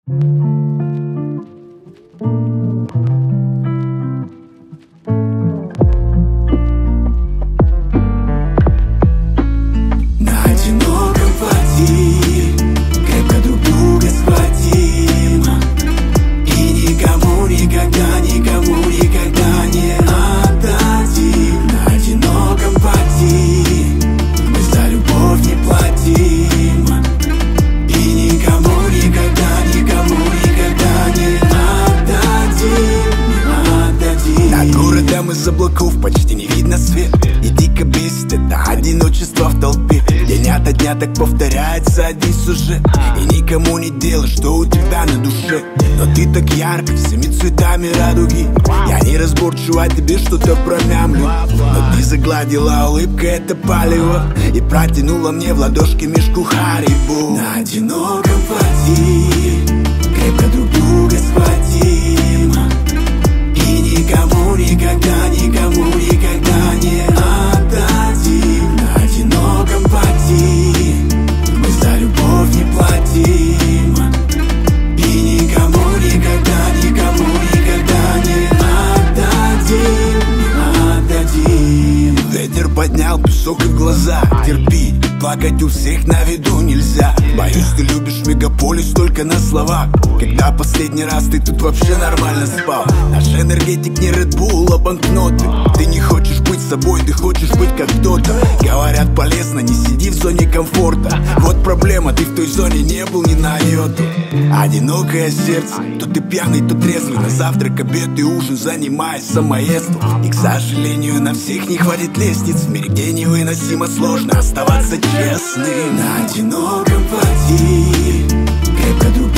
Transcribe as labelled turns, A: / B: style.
A: На одиноком пути крепко друг друга схватим и никому никогда, никому никогда не отдадим. На одиноком пути мы за любовь не платим и никому никогда, никому никогда не отдадим, не отдадим. Над городом из облаков почти не видно свет, и дико бесит это одиночество в толпе. День ото дня так повторяется один сюжет, и никому не дело, что у тебя на душе. Но ты так ярко, всеми цветами радуги. Я неразборчиво о тебе что-то промямлю, но ты загладила улыбкой это палево и протянула мне в ладошки мешку Харибу. На одиноком пути крепко друг друга схватим и никому никогда, никому никогда не отдадим. На одиноком пути мы за любовь не платим и никому никогда, никому никогда не отдадим, не отдадим. Ветер поднял песок и в глаза. Терпи, плакать у всех на виду нельзя. Боюсь, ты любишь мегаполис только на словах. Когда последний раз ты тут вообще нормально спал? Наш энергетик не Red Bull, а банкноты. Ты не хочешь быть собой, ты хочешь быть как кто-то. Говорят, полезно, не сиди в зоне комфорта. Вот проблема, ты в той зоне не был ни на йоту. Одинокое сердце, то ты пьяный, то трезвый. На завтрак, обед и ужин занимаясь самоедством. И, к сожалению, на всех не хватит лестниц. В мире, где невыносимо сложно оставаться честным. На одиноком пути крепко друг